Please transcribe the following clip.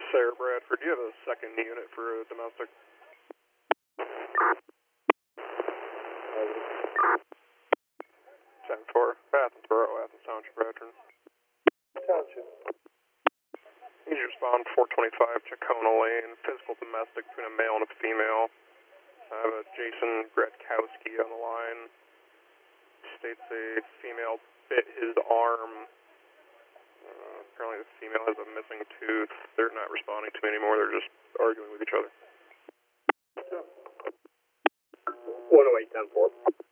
Sarah Bradford, do you have a second unit for a domestic? 10-4, Athens Borough, Athens Township, Bradford. Township. Need you to respond 425 Chacona Lane, physical domestic between a male and a female. I have a Jason Gretkowski on the line. States a female bit his arm. Apparently the female has a missing tooth. They're not responding to me anymore, they're just arguing with each other. 108, 10-4.